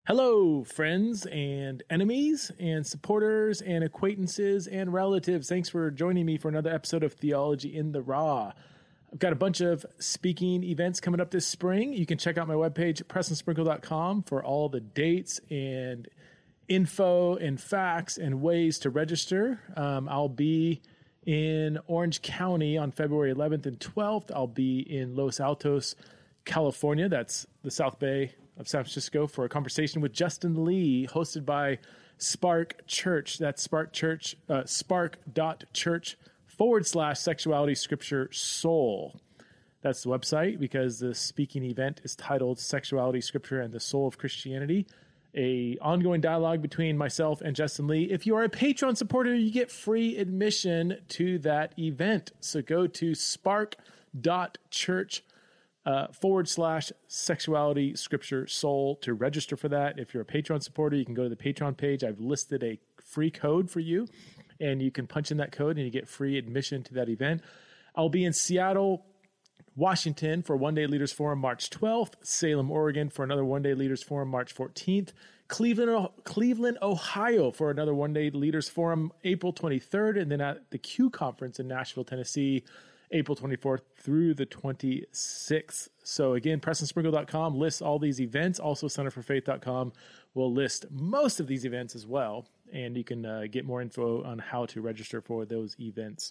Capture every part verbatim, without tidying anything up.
Hello, friends and enemies and supporters and acquaintances and relatives. Thanks for joining me for another episode of Theology in the Raw. I've got a bunch of speaking events coming up this spring. You can check out my webpage, preston sprinkle dot com, for all the dates and info and facts and ways to register. Um, I'll be in Orange County on February eleventh and twelfth. I'll be in Los Altos, California. That's the South Bay of San Francisco, for a conversation with Justin Lee, hosted by Spark Church. That's Spark Church, uh, spark.church forward slash sexuality scripture soul. That's the website, because the speaking event is titled Sexuality, Scripture, and the Soul of Christianity, a ongoing dialogue between myself and Justin Lee. If you are a Patreon supporter, you get free admission to that event. So go to spark.church Uh, forward slash sexuality scripture soul to register for that. If you're a Patreon supporter, you can go to the Patreon page. I've listed a free code for you, and you can punch in that code and you get free admission to that event. I'll be in Seattle, Washington for One Day Leaders Forum March twelfth, Salem, Oregon for another One Day Leaders Forum March fourteenth, Cleveland, Cleveland, Ohio for another One Day Leaders Forum April twenty-third, and then at the Q Conference in Nashville, Tennessee, April twenty-fourth through the twenty-sixth. So again, preston sprinkle dot com lists all these events. Also, center for faith dot com will list most of these events as well. And you can uh, get more info on how to register for those events.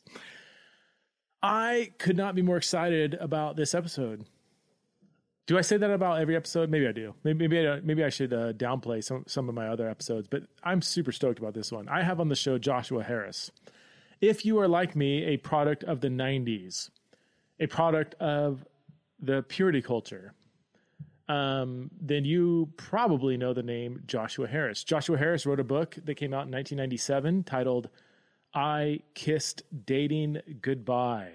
I could not be more excited about this episode. Do I say that about every episode? Maybe I do. Maybe maybe I, maybe I should uh, downplay some, some of my other episodes, but I'm super stoked about this one. I have on the show Joshua Harris. If you are like me, a product of the nineties, a product of the purity culture, um, then you probably know the name Joshua Harris. Joshua Harris wrote a book that came out in nineteen ninety-seven titled I Kissed Dating Goodbye.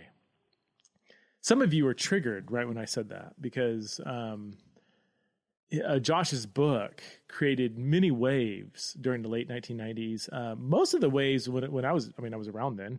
Some of you were triggered right when I said that, because um, uh, Josh's book created many waves during the late nineteen nineties. Uh, most of the waves when, when I was, I mean, I was around then.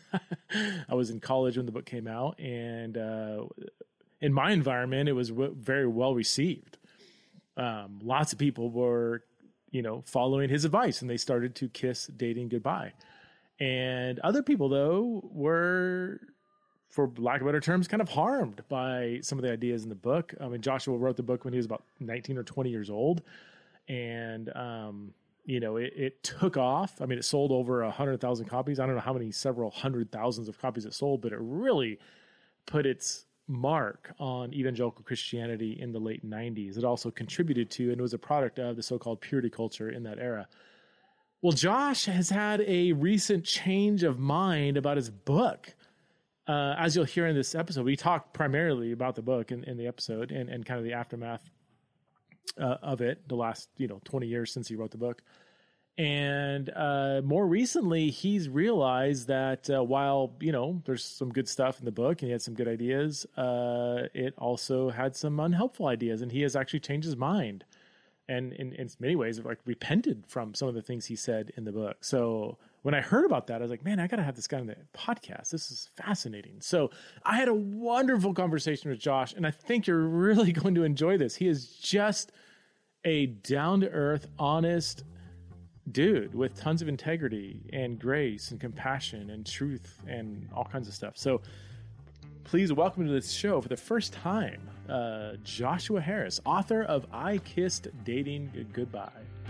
I was in college when the book came out, and uh, in my environment, it was w- very well received. Um, lots of people were, you know, following his advice, and they started to kiss dating goodbye. And other people, though, were, for lack of better terms, kind of harmed by some of the ideas in the book. I mean, Joshua wrote the book when he was about nineteen or twenty years old. And, um, you know, it, it took off. I mean, it sold over a hundred thousand copies. I don't know how many, several hundred thousands of copies it sold, but it really put its mark on evangelical Christianity in the late nineties. It also contributed to, and it was a product of, the so-called purity culture in that era. Well, Josh has had a recent change of mind about his book. Uh, as you'll hear in this episode, we talk primarily about the book in, in the episode, and, and kind of the aftermath uh, of it, the last, you know, twenty years since he wrote the book. And uh, more recently, he's realized that uh, while, you know, there's some good stuff in the book and he had some good ideas, uh, it also had some unhelpful ideas, and he has actually changed his mind. And in, in many ways, like, repented from some of the things he said in the book. So when I heard about that, I was like, man, I got to have this guy on the podcast. This is fascinating. So I had a wonderful conversation with Josh, and I think you're really going to enjoy this. He is just a down-to-earth, honest dude with tons of integrity and grace and compassion and truth and all kinds of stuff. So please welcome to this show for the first time, uh, Joshua Harris, author of I Kissed Dating Goodbye.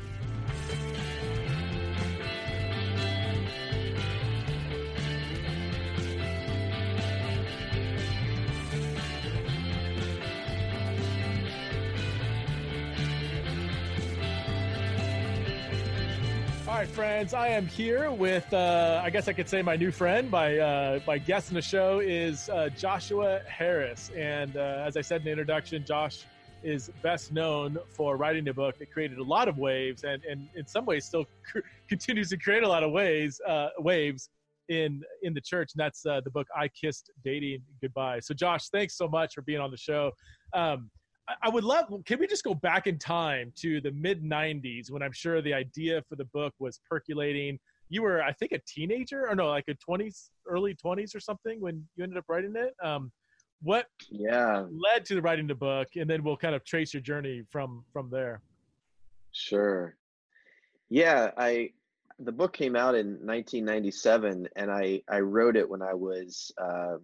All right, friends, I am here with, uh, I guess I could say my new friend. My uh, my guest in the show is uh, Joshua Harris. And uh, as I said in the introduction, Josh is best known for writing a book that created a lot of waves, and, and in some ways still cr- continues to create a lot of waves, uh, waves in in the church. And that's uh, the book, I Kissed Dating Goodbye. So, Josh, thanks so much for being on the show. Um, I would love, can we just go back in time to the mid nineties when I'm sure the idea for the book was percolating? You were, I think, a teenager, or no, like a twenties, early twenties or something when you ended up writing it. Um, what yeah. led to the writing the book? And then we'll kind of trace your journey from, from there. Sure. Yeah, I the book came out in nineteen ninety-seven, and I I wrote it when I was uh,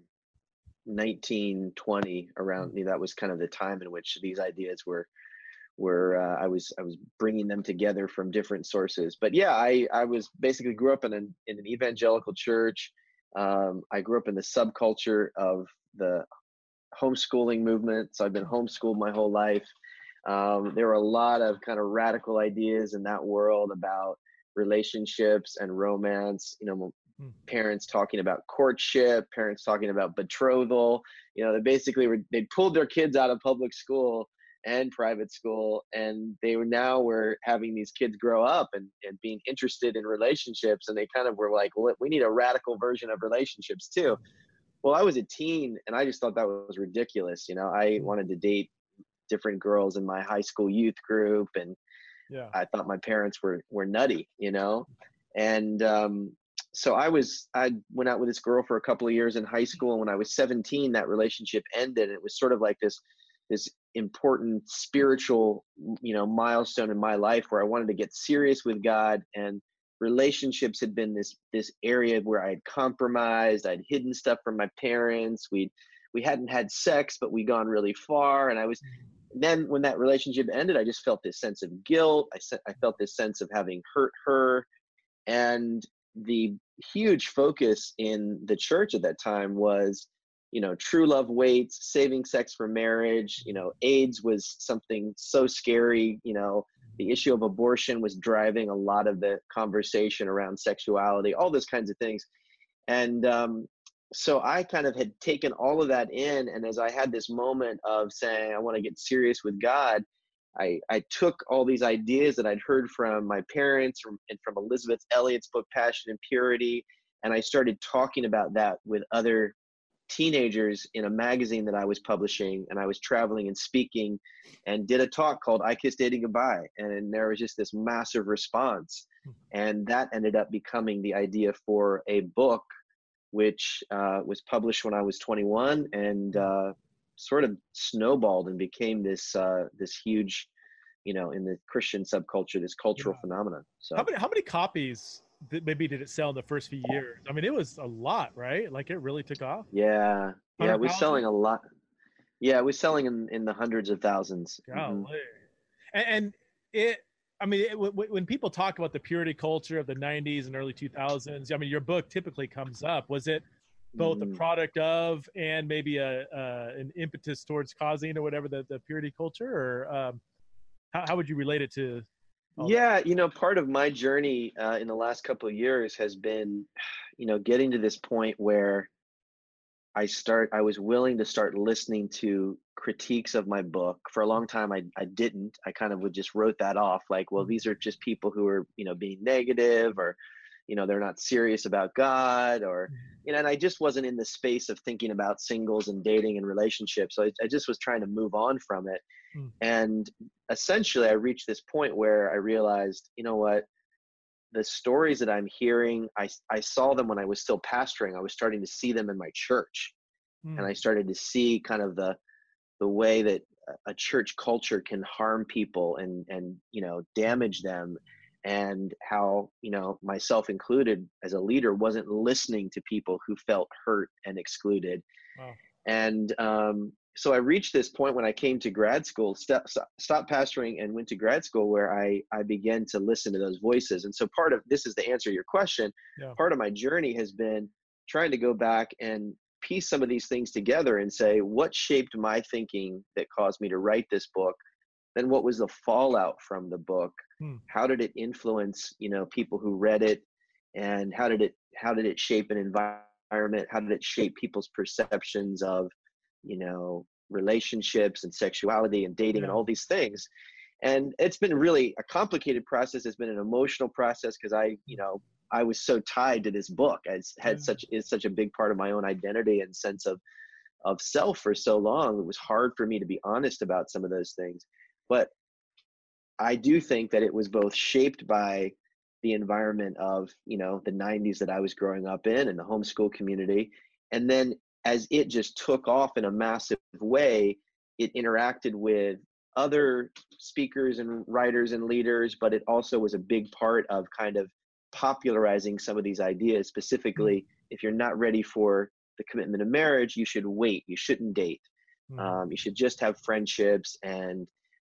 nineteen, twenty, Mm. around, you know, that was kind of the time in which these ideas were were uh, I was I was bringing them together from different sources. But yeah, I I was basically grew up in an in an evangelical church. Um, I grew up in the subculture of the homeschooling movement, so I've been homeschooled my whole life. Um, there were a lot of kind of radical ideas in that world about relationships and romance. You know, Mm. parents talking about courtship, parents talking about betrothal. You know, they basically were they pulled their kids out of public school and private school, and they were now were having these kids grow up and, and being interested in relationships, and they kind of were like, well, we need a radical version of relationships too. Well, I was a teen and I just thought that was ridiculous. You know, I Mm. wanted to date different girls in my high school youth group, and Yeah. I thought my parents were were nutty, you know. And um, so I was I went out with this girl for a couple of years in high school, and when I was seventeen, that relationship ended. It was sort of like this this important spiritual, you know, milestone in my life where I wanted to get serious with God, and relationships had been this this area where I had compromised. I'd hidden stuff from my parents. We we hadn't had sex, but we'd gone really far, and I was Mm. then when that relationship ended, I just felt this sense of guilt. I, se- I felt this sense of having hurt her. And the huge focus in the church at that time was, you know, true love waits, saving sex for marriage. You know, AIDS was something so scary. You know, the issue of abortion was driving a lot of the conversation around sexuality, all those kinds of things. And um, so I kind of had taken all of that in. And as I had this moment of saying, I want to get serious with God, I, I took all these ideas that I'd heard from my parents from, and from Elizabeth Elliot's book, Passion and Purity. And I started talking about that with other teenagers in a magazine that I was publishing. And I was traveling and speaking and did a talk called I Kissed Dating Goodbye. And there was just this massive response. And that ended up becoming the idea for a book which uh, was published when I was twenty-one, and Mm. uh, sort of snowballed and became this uh, this huge, you know, in the Christian subculture, this cultural Yeah. phenomenon. How So many how many copies did, maybe did it sell in the first few years? I mean, it was a lot, right? Like it really took off. yeah, yeah, Hundred we're thousand. selling a lot. Yeah, we're selling in in the hundreds of thousands. Hmm. Golly. And, and it. I mean, it, w- when people talk about the purity culture of the nineties and early two thousands, I mean, your book typically comes up. Was it both a Hmm. product of and maybe a uh, an impetus towards causing or whatever the, the purity culture, or um, how, how would you relate it to all that? Yeah, you know, part of my journey uh, in the last couple of years has been, you know, getting to this point where I start I was willing to start listening to critiques of my book. For a long time I I didn't. I kind of would just wrote that off like, well, these are just people who are, you know, being negative, or, you know, they're not serious about God, or, you know, and I just wasn't in the space of thinking about singles and dating and relationships. So I, I just was trying to move on from it. Mm. And essentially I reached this point where I realized, you know what, the stories that I'm hearing, I I saw them when I was still pastoring. I was starting to see them in my church, and Mm. I started to see kind of the the way that a church culture can harm people and and you know damage them, and how, you know, myself included as a leader, wasn't listening to people who felt hurt and excluded. Wow. And um, so I reached this point when I came to grad school, stop, stopped pastoring and went to grad school, where I, I began to listen to those voices. And so part of this is the answer to your question. Yeah. Part of my journey has been trying to go back and piece some of these things together and say, what shaped my thinking that caused me to write this book? Then what was the fallout from the book? Mm. How did it influence, you know, people who read it? And how did it, how did it shape an environment? How did it shape people's perceptions of, you know, relationships and sexuality and dating and Yeah. all these things? And it's been really a complicated process. It's been an emotional process because I, you know, I was so tied to this book. It's had Yeah. such is such a big part of my own identity and sense of of self for so long. It was hard for me to be honest about some of those things. But I do think that it was both shaped by the environment of, you know, the nineties that I was growing up in and the homeschool community. And then as it just took off in a massive way, it interacted with other speakers and writers and leaders, but it also was a big part of kind of popularizing some of these ideas. Specifically, if you're not ready for the commitment of marriage, you should wait. You shouldn't date. Mm-hmm. Um, you should just have friendships, and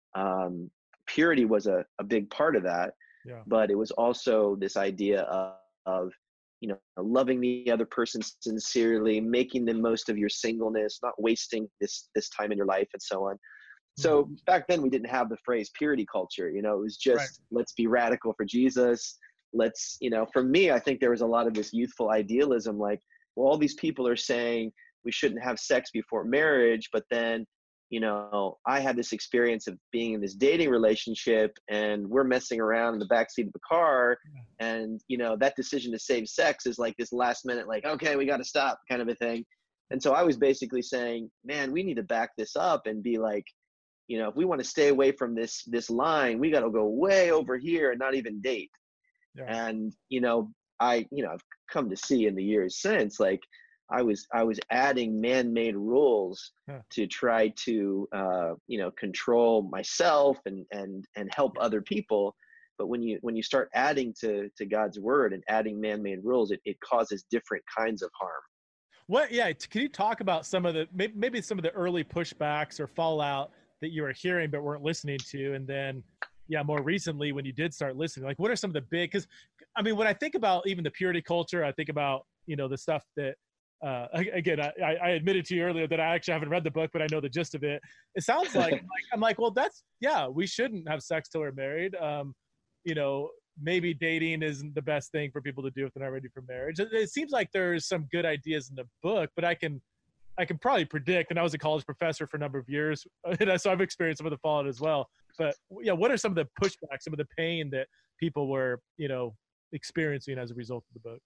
um, purity was a, a big part of that. Yeah. But it was also this idea of, of, you know, loving the other person sincerely, making the most of your singleness, not wasting this this time in your life, and so on. So Mm-hmm. back then we didn't have the phrase purity culture. You know, it was just, Right. let's be radical for Jesus. Let's, you know, for me, I think there was a lot of this youthful idealism, like, well, all these people are saying we shouldn't have sex before marriage, but then, you know, I had this experience of being in this dating relationship, and we're messing around in the backseat of the car, and, you know, that decision to save sex is like this last minute, like, okay, we got to stop kind of a thing. And so I was basically saying, man, we need to back this up and be like, you know, if we want to stay away from this this line, we got to go way over here and not even date. Yeah. And, you know, I, you know, I've come to see in the years since, like, I was I was adding man-made rules Huh. to try to, uh, you know, control myself and and and help other people. But when you when you start adding to to God's word and adding man-made rules, it, it causes different kinds of harm. What, yeah, t- can you talk about some of the, maybe, maybe some of the early pushbacks or fallout that you were hearing but weren't listening to? And then, yeah, more recently when you did start listening, like, what are some of the big, because, I mean, when I think about even the purity culture, I think about, you know, the stuff that, uh, again, I, I admitted to you earlier that I actually haven't read the book, but I know the gist of it. It sounds like, like I'm like, well, that's, yeah, we shouldn't have sex till we're married. Um, you know, maybe dating isn't the best thing for people to do if they're not ready for marriage. It, it seems like there's some good ideas in the book, but I can, I can probably predict, and I was a college professor for a number of years, and so I've experienced some of the fallout as well. But yeah, what are some of the pushbacks, some of the pain that people were, you know, experiencing as a result of the book?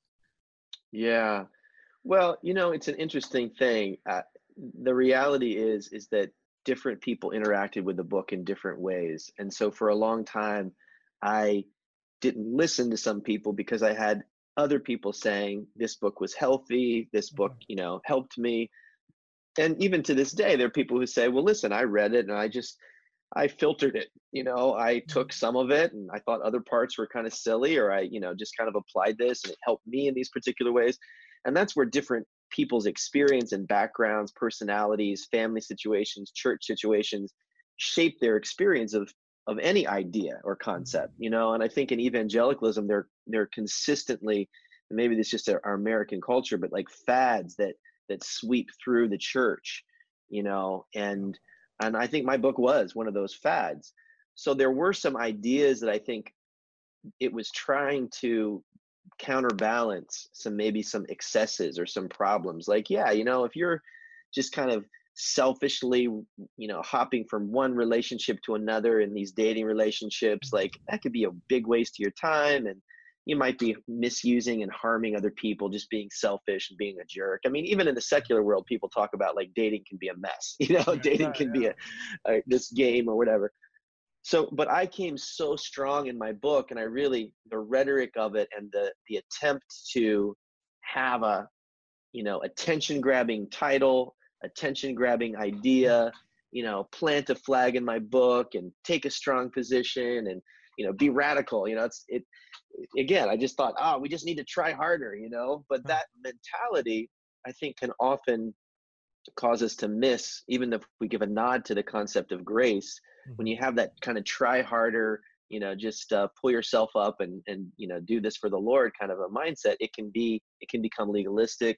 Yeah. Well, you know, it's an interesting thing. Uh, the reality is is that different people interacted with the book in different ways. And so for a long time, I didn't listen to some people because I had other people saying this book was healthy, this book, you know, helped me. And even to this day, there are people who say, well, listen, I read it and I just, I filtered it. You know, I took some of it and I thought other parts were kind of silly, or I, you know, just kind of applied this and it helped me in these particular ways. And that's where different people's experience and backgrounds, personalities, family situations, church situations shape their experience of of any idea or concept, you know. And I think in evangelicalism, they're they're consistently, and maybe this is just our American culture, but like fads that that sweep through the church, you know. And and I think my book was one of those fads. So there were some ideas that I think it was trying to counterbalance some, maybe some excesses or some problems. Like, yeah, you know, if you're just kind of selfishly, you know, hopping from one relationship to another in these dating relationships, like that could be a big waste of your time, and you might be misusing and harming other people, just being selfish and being a jerk. I mean, even in the secular world, people talk about like dating can be a mess, you know, Yeah, dating right, can yeah. be a, a this game or whatever. So, but I came so strong in my book, and I really, the rhetoric of it and the the attempt to have a, you know, attention grabbing title, attention grabbing idea, you know, plant a flag in my book and take a strong position and, you know, be radical. You know, it's it again, I just thought, oh, we just need to try harder, you know. But Huh. that mentality, I think, can often cause us to miss, even if we give a nod to the concept of grace. When Mhm. you have that kind of try harder, you know, just uh, pull yourself up and and you know, do this for the Lord kind of a mindset, it can be it can become legalistic.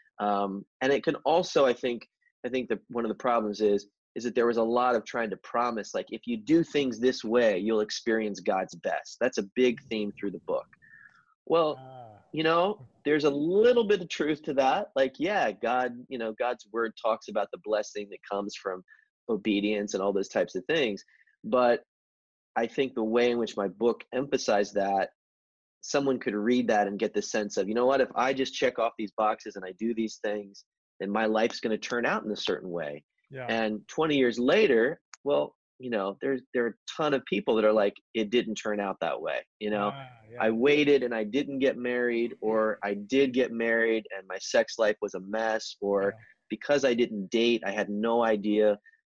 Um, and it can also, I think, I think that one of the problems is is that there was a lot of trying to promise, like, if you do things this way, you'll experience God's best. That's a big theme through the book. Well, Ah, you know, there's a little bit of truth to that. Like, yeah, God, you know, God's word talks about the blessing that comes from obedience and all those types of things. But I think the way in which my book emphasized that, someone could read that and get the sense of, you know what, if I just check off these boxes and I do these things, then my life's going to turn out in a certain way. yeah. And twenty years later, well, you know, there's there are a ton of people that are like, it didn't turn out that way. You know, Ah, I yeah. waited and I didn't get married, or I did get married and my sex life was a mess, or Yeah. because I didn't date, I had no idea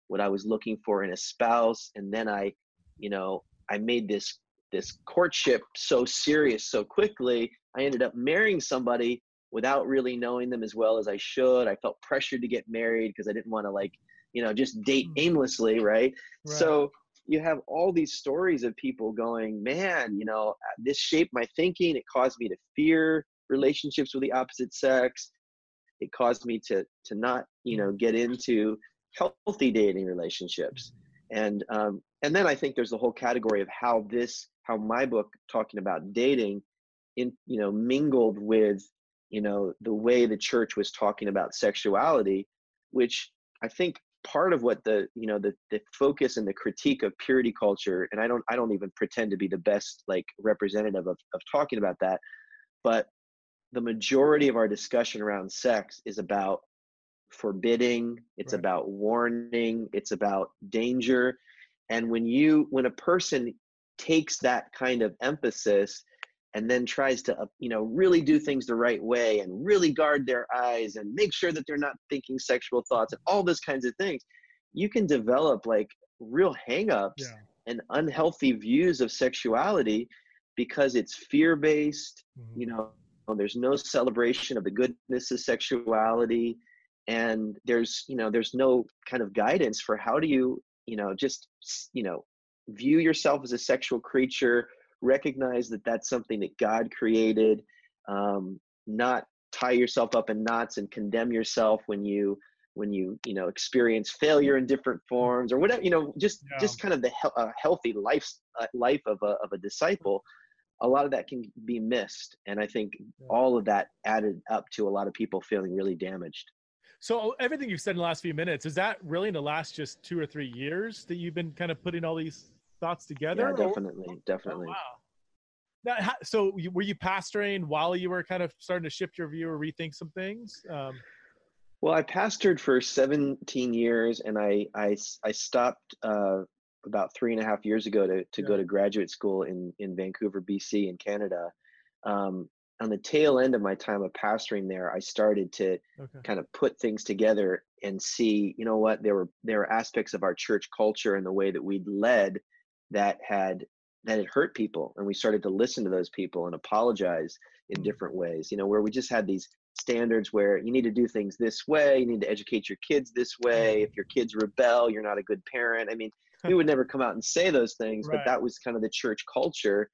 what I was looking for in a spouse. And then I, you know, I made this this courtship so serious so quickly. I ended up marrying somebody without really knowing them as well as I should. I felt pressured to get married because I didn't want to, like, you know, just date aimlessly, right? Right. So you have all these stories of people going, man, you know, this shaped my thinking. It caused me to fear relationships with the opposite sex. It caused me to to not, you know, get into healthy dating relationships. And um, and then I think there's the whole category of how this, how my book talking about dating, in you know, mingled with, you know, the way the church was talking about sexuality, which I think part of what the, you know, the the focus and the critique of purity culture, and I don't I don't even pretend to be the best like representative of of talking about that, but the majority of our discussion around sex is about forbidding, it's Right. about warning, it's about danger. And when you when a person takes that kind of emphasis and then tries to uh, you know, really do things the right way and really guard their eyes and make sure that they're not thinking sexual thoughts and all those kinds of things, you can develop like real hangups Yeah. and unhealthy views of sexuality because it's fear-based. Mhm. You know, there's no celebration of the goodness of sexuality, and there's, you know, there's no kind of guidance for how do you, you know, just, you know, view yourself as a sexual creature, recognize that that's something that God created, um, not tie yourself up in knots and condemn yourself when you when you you know, experience failure in different forms or whatever, you know, just Yeah. just kind of the he- uh, healthy life uh, life of a of a disciple. A lot of that can be missed, and I think Yeah. all of that added up to a lot of people feeling really damaged. So everything you've said in the last few minutes, is that really in the last just two or three years that you've been kind of putting all these thoughts Yeah, together? Or, definitely, oh definitely. wow. Now, how, so you, were you pastoring while you were kind of starting to shift your view or rethink some things? Um, Well, I pastored for seventeen years, and I I s- I stopped uh, about three and a half years ago to to yeah. go to graduate school in in Vancouver, B C, in Canada. Um, on the tail end of my time of pastoring there, I started to Okay. kind of put things together and see, you know what, there were there were aspects of our church culture and the way that we'd led that had that had hurt people, and we started to listen to those people and apologize in Hmm. different ways. You know, where we just had these standards where you need to do things this way, you need to educate your kids this way. If your kids rebel, you're not a good parent. I mean, we would never come out and say those things, but Right. that was kind of the church culture.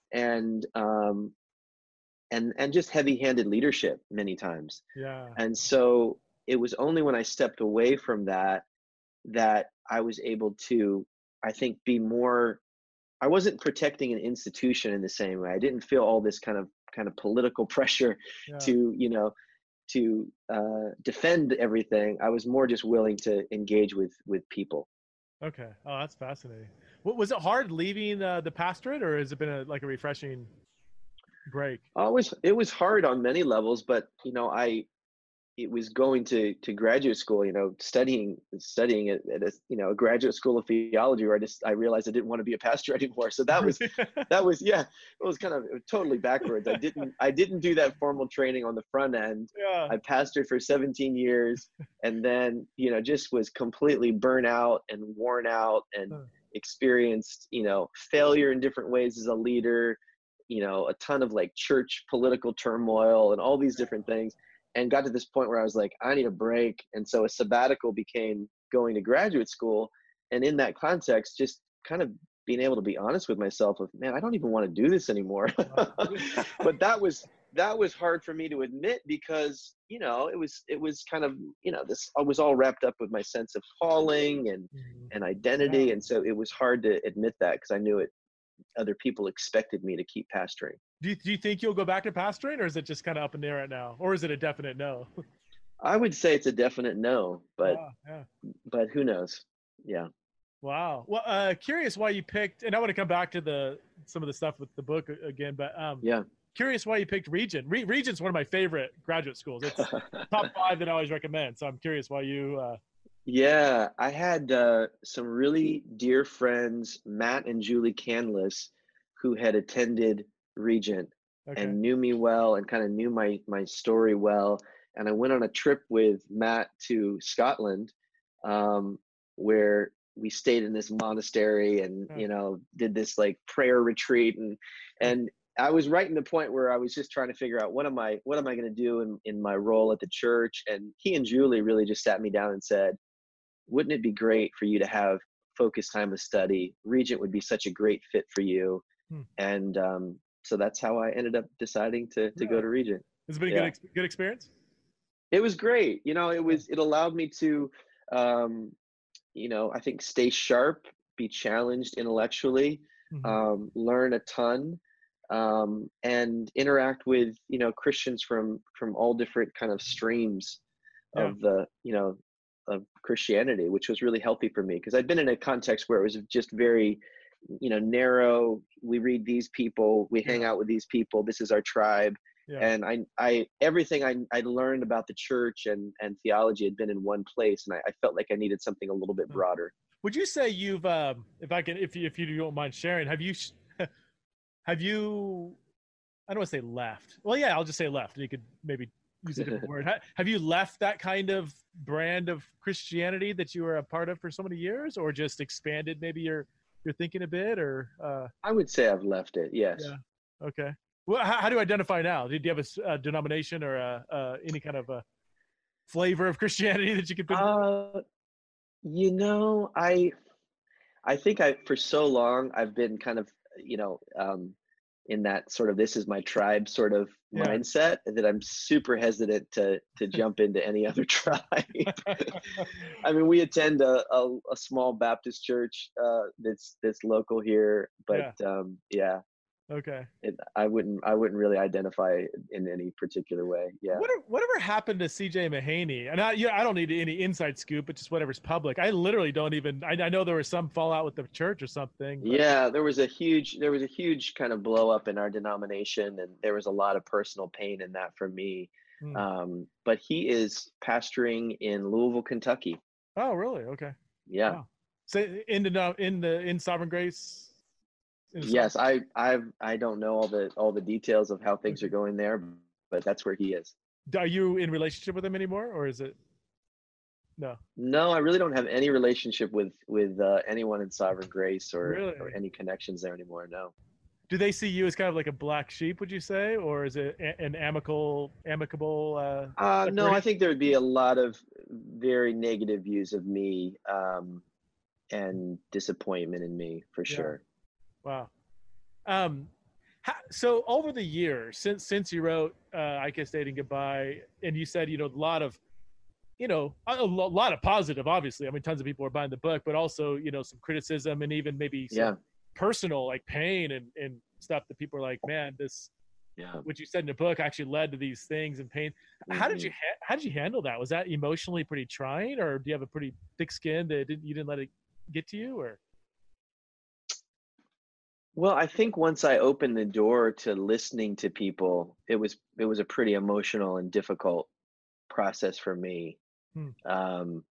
And um, and and just heavy-handed leadership many times. Yeah. And so it was only when I stepped away from that that I was able to, I think, be more. I wasn't protecting an institution in the same way. I didn't feel all this kind of kind of political pressure Yeah. to, you know, to uh, defend everything. I was more just willing to engage with with people. Okay. Oh, that's fascinating. What was it hard leaving uh, the pastorate, or has it been a, like a refreshing break? Always, it was hard on many levels, but you know, I it was going to to graduate school, you know, studying studying at, at a, you know, a graduate school of theology, where I just I realized I didn't want to be a pastor anymore. So that was Really? that was yeah, it was kind of totally backwards. I didn't I didn't do that formal training on the front end. Yeah. I pastored for seventeen years, and then, you know, just was completely burnt out and worn out and Huh. experienced, you know, failure in different ways as a leader, you know, a ton of like church political turmoil and all these different things, and got to this point where I was like, I need a break. And so a sabbatical became going to graduate school. And in that context, just kind of being able to be honest with myself of, man, I don't even want to do this anymore. But that was that was hard for me to admit because, you know, it was it was kind of, you know, this I was all wrapped up with my sense of calling and Mhm. and Yeah. identity. And so it was hard to admit that because I knew it other people expected me to keep pastoring. Do you, do you think you'll go back to pastoring, or is it just kind of up in the air right now, or is it a definite no? I would say it's a definite no, but Wow. Yeah. but who knows? Yeah. Wow. Well, uh, curious why you picked, and I want to come back to the some of the stuff with the book a- again, but um, Yeah. curious why you picked Regent. Re- Regent's one of my favorite graduate schools. It's top five that I always recommend. So I'm curious why you. Uh, Yeah, I had uh, some really dear friends, Matt and Julie Canlis, who had attended Regent okay. and knew me well and kind of knew my my story well. And I went on a trip with Matt to Scotland, um, where we stayed in this monastery and, Yeah. you know, did this like prayer retreat. And, and I was right in the point where I was just trying to figure out what am I, what am I going to do in, in my role at the church? And he and Julie really just sat me down and said, wouldn't it be great for you to have focused time of study? Regent would be such a great fit for you. Hmm. And um, so that's how I ended up deciding to to Yeah. go to Regent. Has it been a Yeah. good ex- good experience? It was great. You know, it Yeah. was it allowed me to um, you know, I think stay sharp, be challenged intellectually, Mhm. um, learn a ton, um, and interact with, you know, Christians from from all different kind of streams Yeah. of the, you know, of Christianity, which was really healthy for me because I'd been in a context where it was just very, you know, narrow. We read these people, we hang Yeah. out with these people, this is our tribe. Yeah. And I, I, everything I, I learned about the church and, and theology had been in one place, and I, I felt like I needed something a little bit Hmm. broader. Would you say you've, um, if I can, if you, if you don't mind sharing, have you, have you, I don't want to say left. Well, yeah, I'll just say left. You could maybe use a different word. Ha- Have you left that kind of brand of Christianity that you were a part of for so many years, or just expanded maybe your your thinking a bit, or uh, I would say I've left it. Yes. yeah, okay. Well, how, how do you identify now? Did you have a, s- a denomination or a, uh, any kind of a flavor of Christianity that you could pinpoint? Uh, you know, I, I think I, for so long, I've been kind of, you know, um, in that sort of this is my tribe sort of Yeah. mindset that I'm super hesitant to to jump into any other tribe. I mean, we attend a, a, a small Baptist church uh, that's that's local here, but Yeah. um, yeah, Okay. it, I wouldn't I wouldn't really identify in any particular way. Yeah. Whatever, whatever happened to C J Mahaney? And I, yeah, I don't need any inside scoop, but just whatever's public. I literally don't even. I, I know there was some fallout with the church or something, but Yeah, there was a huge there was a huge kind of blow up in our denomination, and there was a lot of personal pain in that for me. hmm. Um, but he is pastoring in Louisville, Kentucky. Oh, really? Okay. Yeah. Wow. So in the in the in Sovereign Grace. In the Sovereign, Yes, I I've I don't know all the all the details of how things are okay. going there, but that's where he is. Are you in relationship with him anymore, or is it no? No, I really don't have any relationship with with uh, anyone in Sovereign Grace or or Really? any connections there anymore. No. Do they see you as kind of like a black sheep? Would you say, or is it a- an amicable amicable uh, Uh, no, I separation? think there would be a lot of very negative views of me um, and disappointment in me for Yeah. sure. Wow. Um, how, so over the years, since since you wrote uh, "I Kiss Dating Goodbye," and you said, you know, a lot of, you know, a, a lo- lot of positive, obviously. I mean, tons of people are buying the book, but also, you know, some criticism and even maybe some Yeah, personal like pain and and stuff that people are like, man, this yeah. what you said in the book actually led to these things and pain. How did you hmm ha- how did you handle that? Was that emotionally pretty trying, or do you have a pretty thick skin that didn't, you didn't let it get to you, or Well, I think once I opened the door to listening to people, it was it was a pretty emotional and difficult process for me. hmm. Um,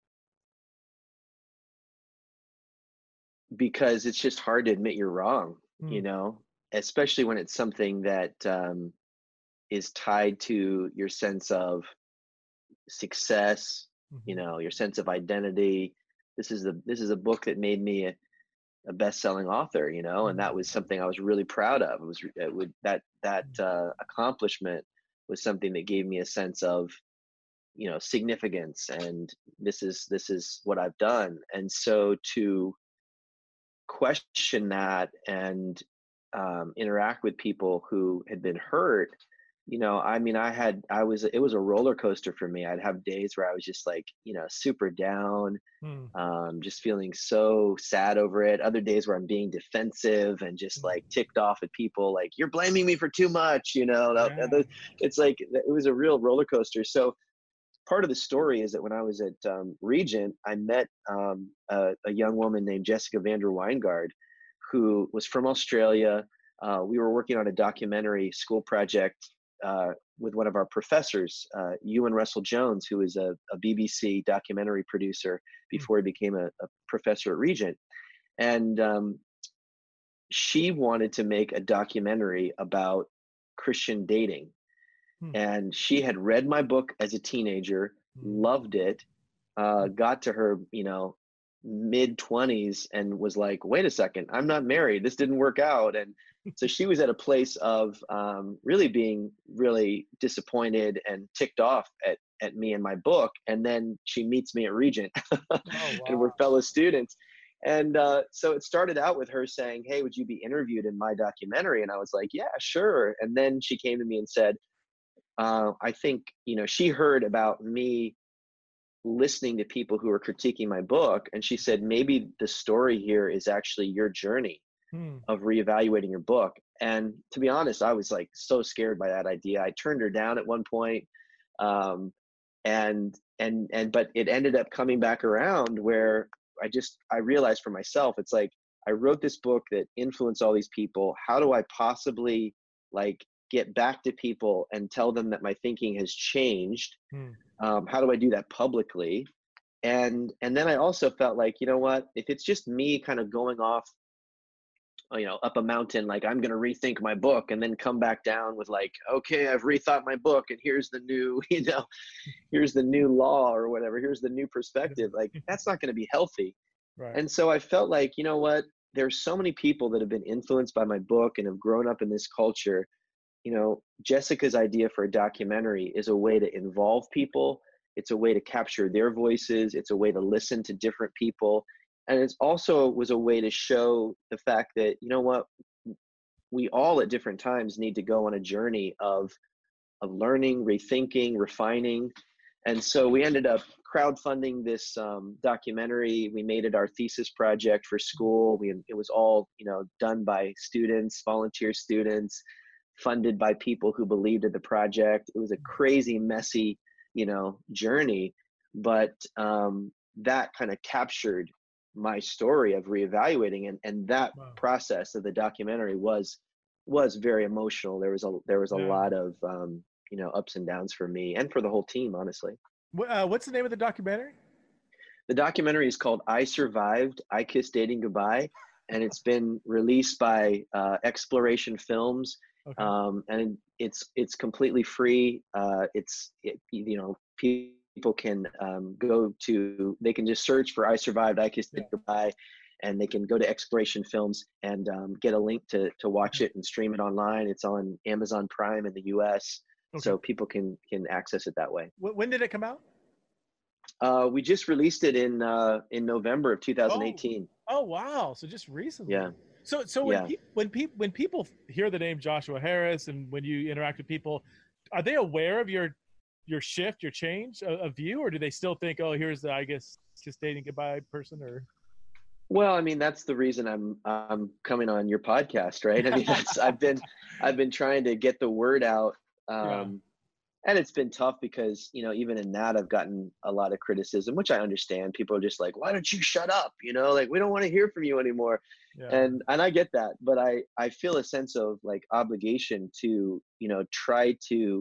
because it's just hard to admit you're wrong, Hmm. you know, especially when it's something that um, is tied to your sense of success, you Hmm. know, your sense of identity. This is the this is a book that made me a, a best-selling author, you know, and Hmm. that was something I was really proud of. It was it would that that uh, accomplishment was something that gave me a sense of, you know, significance, and this is this is what I've done. And so to question that and um, interact with people who had been hurt, you know, I mean, I had, I was, it was a roller coaster for me. I'd have days where I was just like, you know, super down, Hmm. um, just feeling so sad over it. Other days where I'm being defensive and just Hmm. like ticked off at people, like, you're blaming me for too much, you know, that- Yeah. that- it's like, it was a real roller coaster. So, part of the story is that when I was at um, Regent, I met um, a, a young woman named Jessica Vander Weingard, who was from Australia. Uh, we were working on a documentary school project uh, with one of our professors, uh, Ewan Russell Jones, who is a, a B B C documentary producer Hmm. before he became a, a professor at Regent. And um, she wanted to make a documentary about Christian dating, Hmm. and she had read my book as a teenager, Hmm. loved it, uh, Hmm. got to her, you know, mid twenties and was like, wait a second, I'm not married. This didn't work out. And so she was at a place of um, really being really disappointed and ticked off at, at me and my book. And then she meets me at Regent Oh, and we're wow. fellow students. And uh, so it started out with her saying, hey, would you be interviewed in my documentary? And I was like, yeah, sure. And then she came to me and said, uh, I think, you know, she heard about me listening to people who were critiquing my book. And she said, maybe the story here is actually your journey Hmm. of reevaluating your book. And to be honest, I was like so scared by that idea. I turned her down at one point. Um, and, and, and, but it ended up coming back around where I just, I realized for myself, it's like, I wrote this book that influenced all these people. How do I possibly like get back to people and tell them that my thinking has changed? Hmm. Um, how do I do that publicly? And and then I also felt like, you know what, if it's just me kind of going off, you know, up a mountain, like I'm going to rethink my book and then come back down with like, okay, I've rethought my book and here's the new, you know, here's the new law or whatever, here's the new perspective. Like that's not going to be healthy. Right. And so I felt like, you know what, there's so many people that have been influenced by my book and have grown up in this culture. You know, Jessica's idea for a documentary is a way to involve people. It's a way to capture their voices. It's a way to listen to different people. And it's also was a way to show the fact that, you know what, we all at different times need to go on a journey of, of learning, rethinking, refining. And so we ended up crowdfunding this um, documentary. We made it our thesis project for school. We, it was all, you know, done by students, volunteer students, funded by people who believed in the project. It was a crazy, messy, you know, journey, but um, that kind of captured my story of reevaluating, and and that Wow. process of the documentary was was very emotional. There was a there was a Yeah. lot of um, you know, ups and downs for me and for the whole team, honestly. Wh- Uh, what's the name of the documentary? The documentary is called I Survived, I Kissed Dating Goodbye, and it's been released by uh, Exploration Films, Okay. um, and it's it's completely free. Uh, it's it, you know, people can um, go to, they can just search for I Survived, I Kissed Yeah. Dating Goodbye, and they can go to Exploration Films and um, get a link to to watch it and stream it online. It's on Amazon Prime in the U S, Okay. so people can can access it that way. Wh- when did it come out? Uh, we just released it in uh, in November of Oh. two thousand eighteen. Oh, wow. So just recently. Yeah, So so when yeah. people when people when people hear the name Joshua Harris and when you interact with people, are they aware of your your shift, your change of, of view, or do they still think, oh, here's the I guess just dating goodbye person? Or Well, I mean, that's the reason I'm I'm coming on your podcast, right? I mean, that's I've been I've been trying to get the word out, yeah, um, and it's been tough because, you know, even in that I've gotten a lot of criticism, which I understand. People are just like, "Why don't you shut up?" You know, like we don't want to hear from you anymore, yeah, and and I get that, but I I feel a sense of like obligation to, you know, try to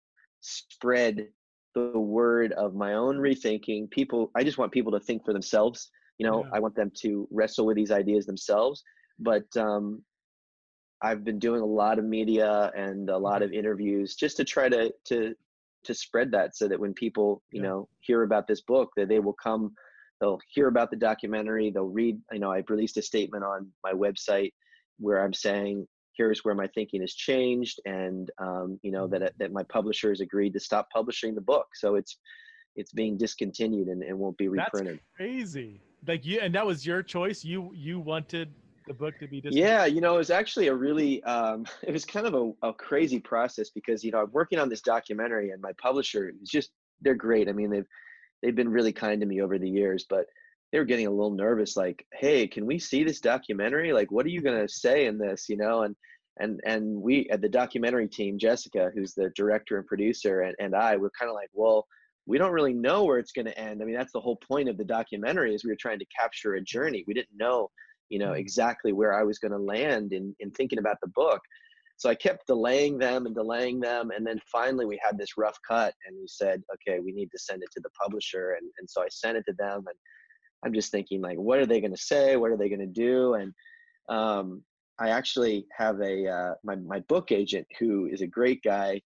spread the word of my own rethinking. People, I just want people to think for themselves. You know, yeah, I want them to wrestle with these ideas themselves. But um, I've been doing a lot of media and a lot mhm, of interviews just to try to to to spread that, so that when people, you yeah, know, hear about this book, that they will come, they'll hear about the documentary, they'll read. You know, I've released a statement on my website where I'm saying, here's where my thinking has changed, and um, you know, mhm. that that my publisher has agreed to stop publishing the book, so it's it's being discontinued and, and won't be That's reprinted. crazy. Like you, and that was your choice. You you wanted the book to be discontinued. Yeah, you know, it was actually a really, um, it was kind of a, a crazy process because, you know, I'm working on this documentary and my publisher is just, they're great. I mean, they've, they've been really kind to me over the years, but they were getting a little nervous, like, hey, can we see this documentary? Like, what are you going to say in this, you know? And, and, and we at the documentary team, Jessica, who's the director and producer, and, and I, we're kind of like, well, we don't really know where it's going to end. I mean, that's the whole point of the documentary, is we were trying to capture a journey. We didn't know, you know, Hmm. exactly where I was going to land in, in thinking about the book. So I kept delaying them and delaying them. And then finally we had this rough cut and we said, okay, we need to send it to the publisher. And, and so I sent it to them, and I'm just thinking like, what are they going to say? What are they going to do? And um, I actually have a, uh, my, my book agent, who is a great guy.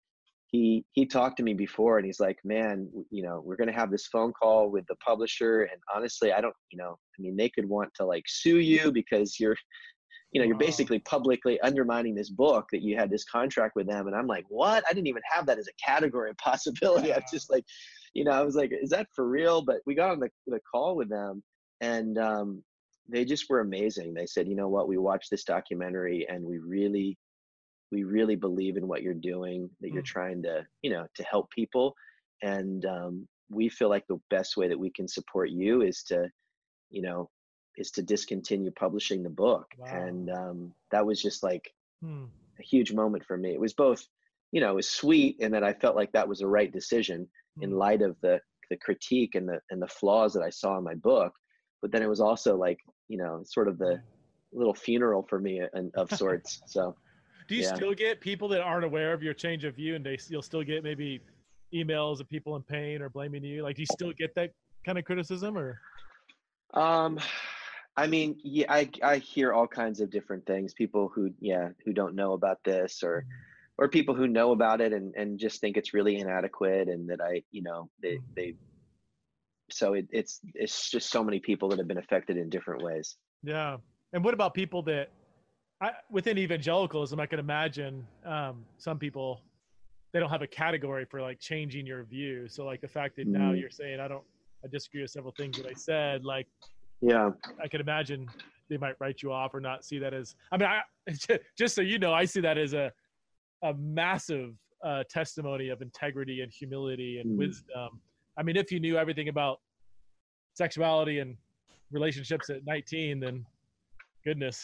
he he talked to me before, and he's like, man, you know, we're going to have this phone call with the publisher, and honestly, I don't, you know, I mean, they could want to like sue you because you're, you know, you're Wow. basically publicly undermining this book that you had this contract with them. And I'm like, what? I didn't even have that as a category of possibility. I was just like, you know, I was like, is that for real? But we got on the, the call with them, and um, they just were amazing. They said, you know what, we watched this documentary, and we really, we really believe in what you're doing, that you're Mm. trying to, you know, to help people. And um, we feel like the best way that we can support you is to, you know, is to discontinue publishing the book. Wow. And um, that was just like Hmm. a huge moment for me. It was both, you know, it was sweet, and that I felt like that was the right decision in Hmm. light of the the critique and the and the flaws that I saw in my book. But then it was also like, you know, sort of the little funeral for me and of sorts. So Do you yeah. still get people that aren't aware of your change of view, and they you'll still get maybe emails of people in pain or blaming you? Like, do you still get that kind of criticism, or? Um, I mean, yeah, I I hear all kinds of different things. People who, yeah, who don't know about this, or Mhm. or people who know about it and and just think it's really inadequate, and that I, you know, they Mhm. they. So it, it's it's just so many people that have been affected in different ways. Yeah. And what about people that, I, within evangelicalism, I can imagine um, some people, they don't have a category for like changing your view. So like the fact that now Mm, you're saying, I don't, I disagree with several things that I said, like yeah. I can imagine they might write you off or not see that as, I mean, I, just so you know, I see that as a, a massive uh, testimony of integrity and humility and Mm. wisdom. I mean, if you knew everything about sexuality and relationships at nineteen, then goodness.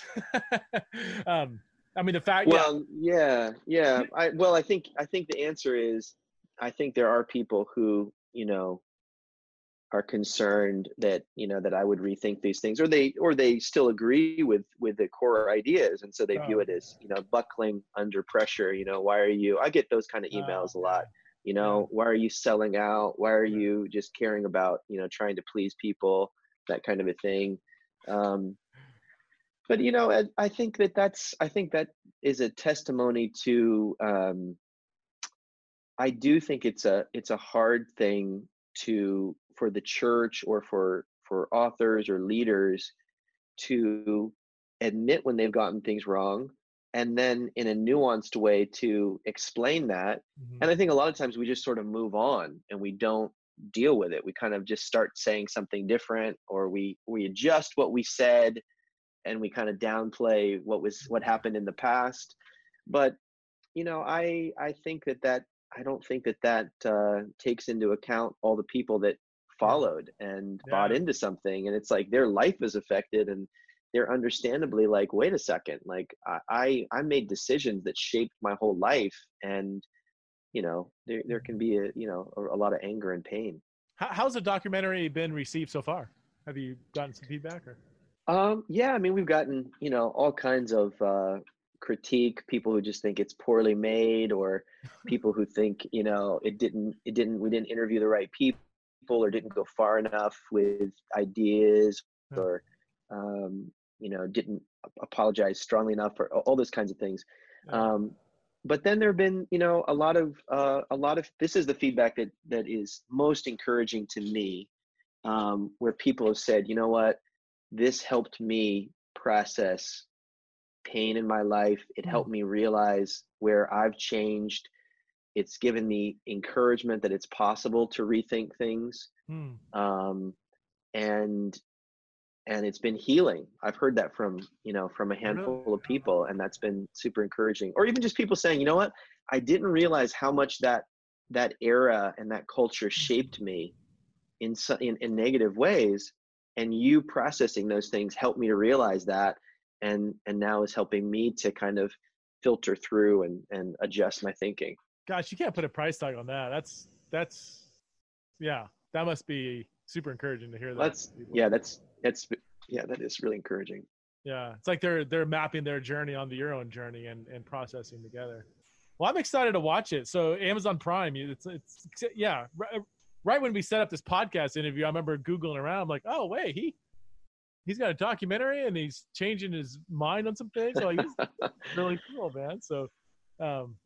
um, I mean, the fact, yeah, Well, yeah, yeah. I well, I think I think the answer is, I think there are people who, you know, are concerned that, you know, that I would rethink these things, or they or they still agree with with the core ideas, and so they view oh, it as, you know, buckling under pressure. You know, why are you? I get those kind of oh, emails a lot. yeah, You yeah, know, why are you selling out? Why are yeah, you just caring about, you know, trying to please people? That kind of a thing. Um, but you know, I, I think that that's I think that is a testimony to. Um, I do think it's a it's a hard thing to for the church, or for for authors or leaders, to admit when they've gotten things wrong, and then in a nuanced way to explain that. hmm, And I think a lot of times we just sort of move on and we don't deal with it. We kind of just start saying something different, or we we adjust what we said, and we kind of downplay what was what happened in the past. But you know, I I think that that I don't think that that uh, takes into account all the people that yeah, followed and bought yeah. into something, and it's like their life is affected, and they're understandably like, wait a second, like I I, I made decisions that shaped my whole life, and you know, there there can be a, you know, a, a lot of anger and pain. How, how's the documentary been received so far? Have you gotten some feedback, or? Um, yeah, I mean, we've gotten, you know, all kinds of uh, critique, people who just think it's poorly made, or people who think, you know, it didn't, it didn't, we didn't interview the right people, or didn't go far enough with ideas, Yeah, or, um, you know, didn't apologize strongly enough, or all those kinds of things. yeah. Um, but then there have been, you know, a lot of, uh, a lot of, this is the feedback that that is most encouraging to me, um, where people have said, you know what, this helped me process pain in my life. It Hmm. helped me realize where I've changed. It's given me encouragement that it's possible to rethink things. Hmm. Um, and and it's been healing. I've heard that from, you know, from a Really? handful of people, and that's been super encouraging. Or even just people saying, you know what, I didn't realize how much that that era and that culture shaped me in so, in, in negative ways, and you processing those things helped me to realize that, and and now is helping me to kind of filter through and and adjust my thinking. Gosh, you can't put a price tag on that. That's that's yeah. That must be super encouraging to hear that That's from people. yeah, that's that's yeah, that is really encouraging. Yeah, it's like they're they're mapping their journey onto your own journey and and processing together. Well, I'm excited to watch it. So Amazon Prime, it's it's yeah. Right, right when we set up this podcast interview, I remember googling around. I'm like, oh wait, he he's got a documentary and he's changing his mind on some things. So like, he's really cool, man. So um,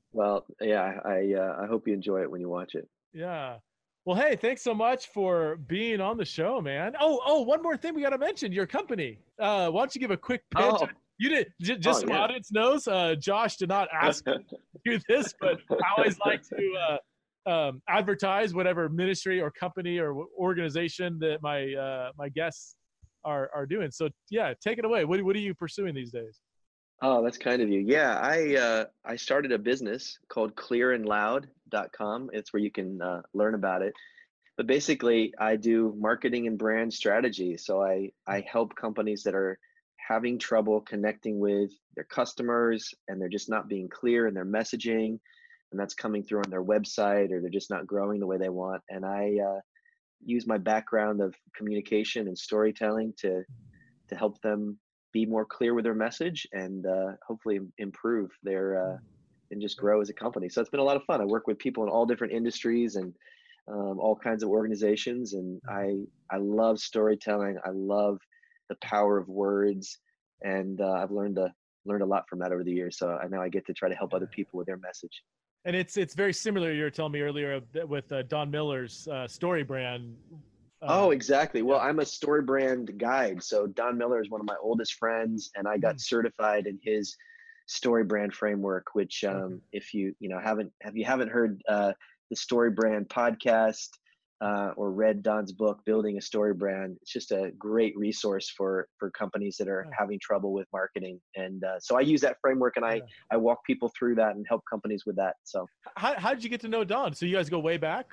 Well, yeah, I uh, I hope you enjoy it when you watch it. Yeah. Well, hey, thanks so much for being on the show, man. Oh, oh, one more thing we got to mention, your company. Uh, why don't you give a quick pitch? Oh, You did j- oh just so yeah. audience knows. Uh, Josh did not ask me to do this, but I always like to uh, um, advertise whatever ministry or company or organization that my uh, my guests are are doing. So yeah, take it away. What what are you pursuing these days? Oh, that's kind of you. Yeah, I uh, I started a business called clear and loud dot com. It's where you can uh, learn about it. But basically, I do marketing and brand strategy. So I I help companies that are having trouble connecting with their customers, and they're just not being clear in their messaging, and that's coming through on their website, or they're just not growing the way they want. And I uh, use my background of communication and storytelling to to help them be more clear with their message, and uh, hopefully improve their uh, and just grow as a company. So it's been a lot of fun. I work with people in all different industries and um, all kinds of organizations, and I I love storytelling. I love the power of words, and uh, I've learned to learned a lot from that over the years. So I know I get to try to help other people with their message. And it's it's very similar. You were telling me earlier with uh, Don Miller's uh, story brand. Uh, Oh, exactly. yeah. Well, I'm a story brand guide. So Don Miller is one of my oldest friends, and I got Mm, certified in his story brand framework. Which, okay. um, if you you know haven't have you haven't heard uh, the Story Brand podcast uh, or read Don's book, Building a Story Brand, it's just a great resource for for companies that are Yeah. having trouble with marketing. And uh, so I use that framework, and I Yeah. I walk people through that and help companies with that. So. How how did you get to know Don? So you guys go way back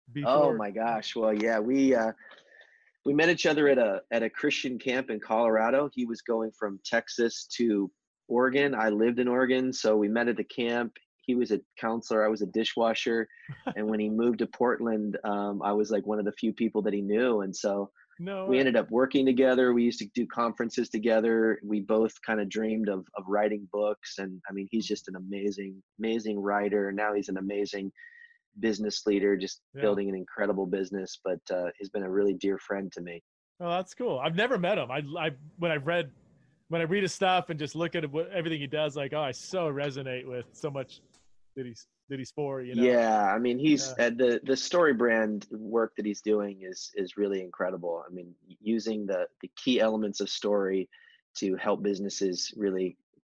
Oh before? my gosh. Well, yeah, we uh, we met each other at a at a Christian camp in Colorado. He was going from Texas to Oregon. I lived in Oregon, so we met at the camp. He was a counselor. I was a dishwasher, and when he moved to Portland, um, I was like one of the few people that he knew. And so No we way. ended up working together. We used to do conferences together. We both kind of dreamed of of writing books. And I mean, he's just an amazing, amazing writer. Now he's an amazing business leader, just Yeah. building an incredible business. But uh, he's been a really dear friend to me. Oh, that's cool. I've never met him. I I when I read when I read his stuff and just look at what, everything he does, like, oh, I so resonate with so much that he's that he's for. You know. Yeah, I mean, he's Yeah. uh, the the story brand work that he's doing is is really incredible. I mean, using the the key elements of story to help businesses really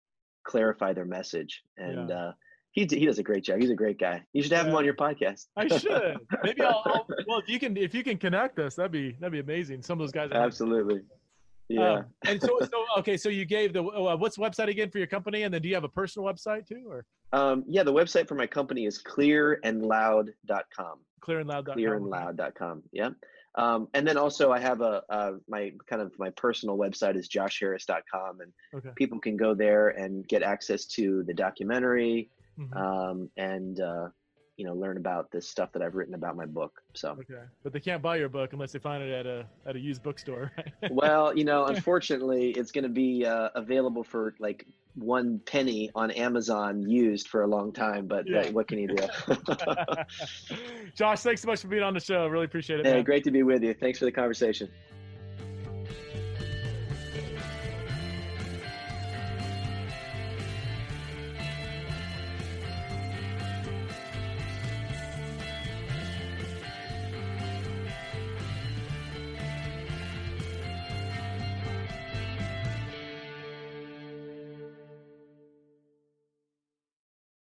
clarify their message, and Yeah. uh, he he does a great job. He's a great guy. You should have him Yeah. on your podcast. I should. Maybe I'll, I'll. Well, if you can, if you can connect us, that'd be that'd be amazing. Some of those guys I haven't. Absolutely. Yeah. Um, and so, so okay. So you gave the uh, what's the website again for your company, and then do you have a personal website too, or Um, yeah, the website for my company is clear and loud dot com. clear and loud dot clear com? and Okay. loud dot com. Yeah. Um, and then also I have a, uh, my kind of my personal website is josh harris dot com, and Okay. people can go there and get access to the documentary, Mhm. um, and, uh, you know, learn about this stuff that I've written about my book. So, Okay, but they can't buy your book unless they find it at a at a used bookstore. Right? well, you know, unfortunately it's going to be uh, available for like one penny on Amazon used for a long time, but Yeah. uh, what can you do? Josh, thanks so much for being on the show. Really appreciate it, Hey, man. great to be with you. Thanks for the conversation.